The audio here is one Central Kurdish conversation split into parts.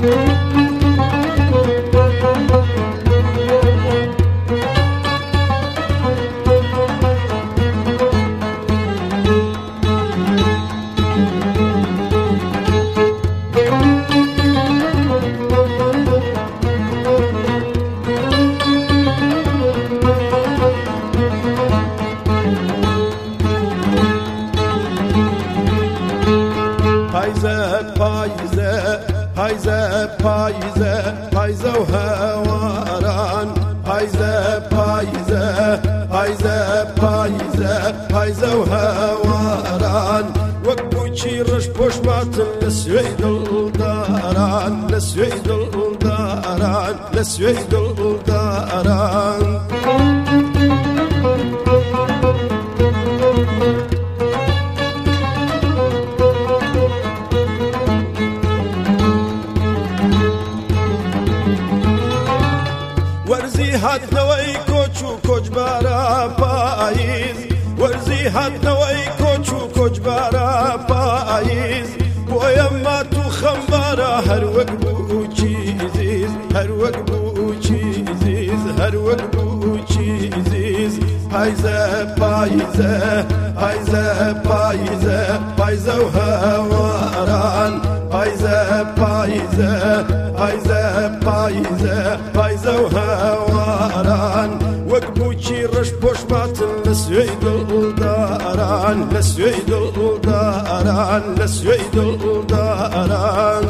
پایزه و هواران پایزه و هواران وەک بووکی ڕەش پۆشماتن لە سوێی دڵداران لە سوێی دڵداران لە سوێی دڵداران هاتنەوەی کۆچ و کۆچبارە پاییز وەرزی هاتنەوەی کۆچ و کۆچبارە پاییز بۆیە مات و خەمبارە هەروەک بووکی زیز هەروەک بووکی زیز هەروەک بووکی زیز پایزە پایزە پایزە پایزە پایزە و هەواران پایزە پایزە پایزە پایزە پایزە و هەواران وەک بووکی ڕەش پۆشماتن لە سوێی دڵداران لە سوێی دڵداران لە سوێی دڵداران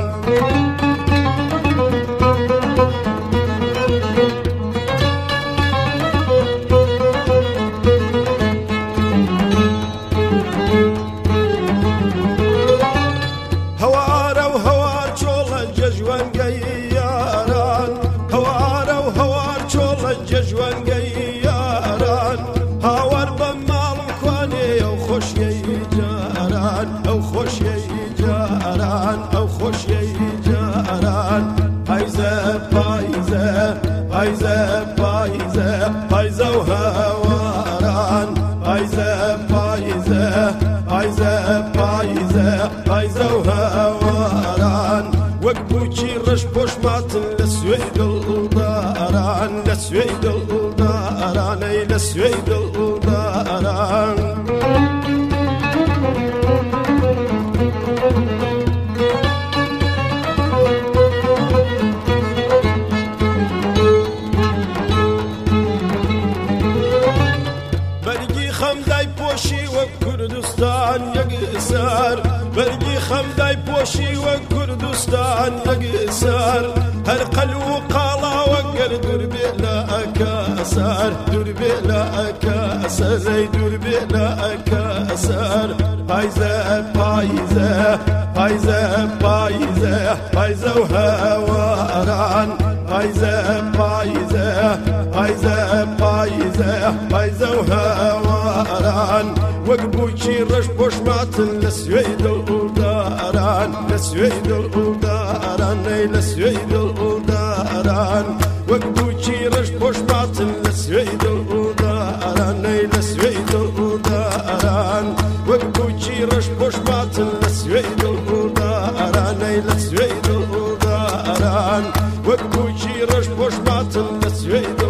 جوانگەی یاران هاوار بە ماڵم کوانێ ئەو خۆشیەی جاران ئەو خۆشیەی جاران ئەو خۆشیەی جاران پایزە پایزە پایزە پایزە پایزە و هەواران پایزە پایزە پایزە پایزە پایزە و هەواران وەک بووکی ڕەش پۆشماتن لە سوێی دڵداران لە سوێی دڵدارانەی لە سوێی دڵداران بەرگی خەمدای پۆشی وەک کوردستان یەکسەر بەرگی خەمدای پۆشی وەک کوردستان یەکسەر هەر قەل و قاڵاوە گەر دوور بێ لە ئەکەسەر دوور بێ لە ئەکەسەر دوور بێ لە ئەکەسەر پایزە پایزە پایزە پایزە پایزە و هەواران پایزە پایزە پایزە پایزە پایزە و هەواران وەک بووکی ڕەش پۆشماتن لە سوێی دڵداران لە سوێی دڵداران لە سوێی دڵداران وەک بووکی ڕەش پۆشماتن لە سوێی دڵداران لە سوێی دڵداران وەک بووکی ڕەش پۆشماتن لە سوێی دڵداران لە سوێی دڵداران وەک بووکی ڕەش پۆشماتن لە سوێی